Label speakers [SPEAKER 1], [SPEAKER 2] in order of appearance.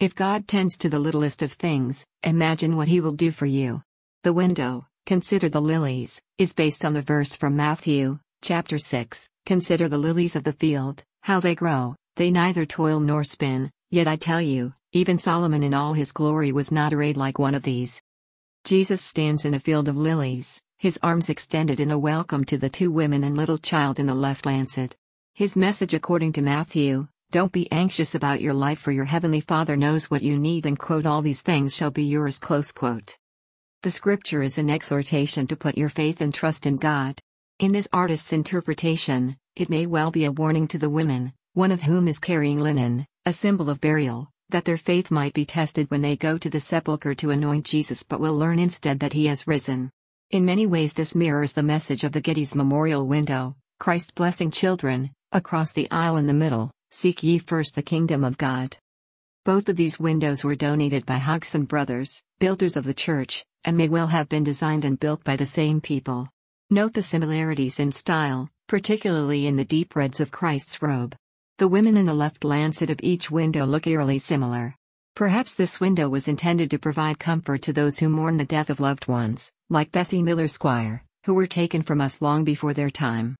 [SPEAKER 1] If God tends to the littlest of things, imagine what He will do for you. The window, "Consider the lilies," is based on the verse from Matthew, chapter 6, "Consider the lilies of the field, how they grow, they neither toil nor spin, yet I tell you, even Solomon in all his glory was not arrayed like one of these." Jesus stands in a field of lilies, His arms extended in a welcome to the two women and little child in the left lancet. His message according to Matthew: "Don't be anxious about your life, for your heavenly Father knows what you need, and all these things shall be yours." The scripture is an exhortation to put your faith and trust in God. In this artist's interpretation, it may well be a warning to the women, one of whom is carrying linen, a symbol of burial, that their faith might be tested when they go to the sepulchre to anoint Jesus, but will learn instead that He has risen. In many ways this mirrors the message of the Getty's memorial window, Christ blessing children, across the aisle in the middle: "Seek ye first the kingdom of God." Both of these windows were donated by Hodgson Brothers, builders of the church, and may well have been designed and built by the same people. Note the similarities in style, particularly in the deep reds of Christ's robe. The women in the left lancet of each window look eerily similar. Perhaps this window was intended to provide comfort to those who mourn the death of loved ones, like Bessie Miller Squire, who were taken from us long before their time.